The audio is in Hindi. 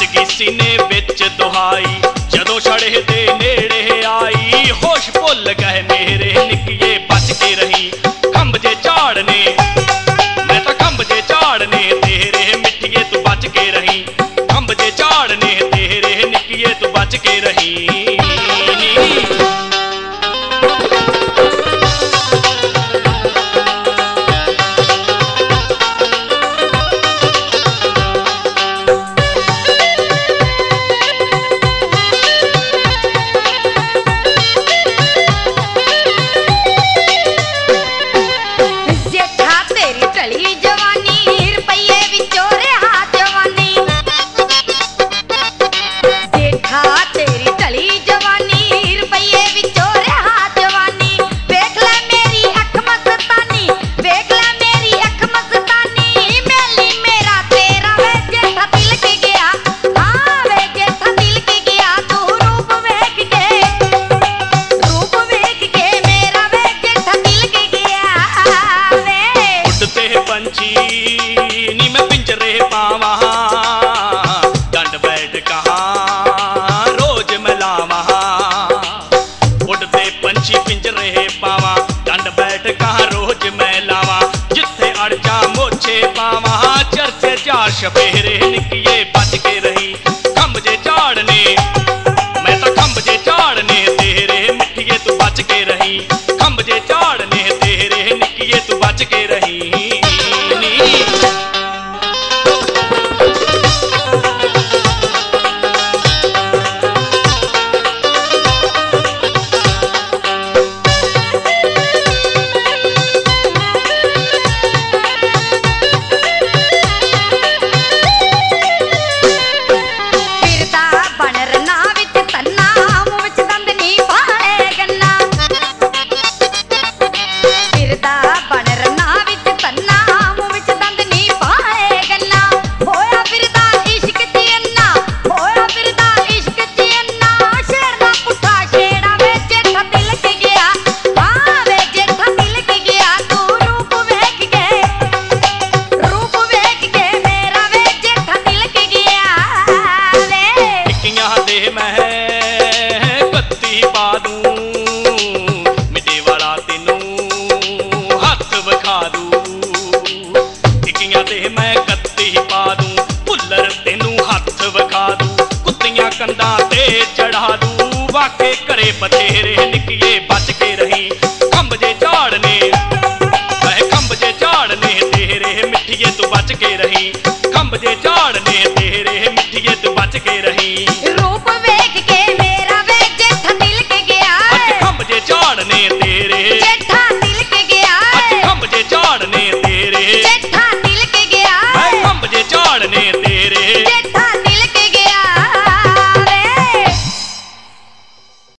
गई सीने विच दुहाई, जदों छड़े दे नेड़े आई, होश भुल गए मेरे निक्किए बच के रही। खंब जे झाड़ने मैं तां खंब जे झाड़ने तेरे मिट्ठिए तू बच के रही। खंब जे झाड़ने तेरे निक्किए तू बच के रही। नी मैं पिंजरे पावा, डंड बैठ कहाँ रोज मैं लावा। उड़ते पंछी पिंजरे पावा, डंड बैठ कहाँ रोज मैं लावा। जिथे अड़ जा मोछे पावा, चरचे चार शपेरे निक्किए बच के रही। खंब जे झाड़ने मैं तां खंब जे झाड़ने तेरे मिट्ठिए तू बच के रही। खंब जे झाड़ने तेरे निक्किए तू बच के रही। मैं कत्ती पा दूं भुल्लर तेनू हथ विखा दूं, कुत्तियां कंधां ते चढ़ा दूं, वाके घरे बथेरे निक्किए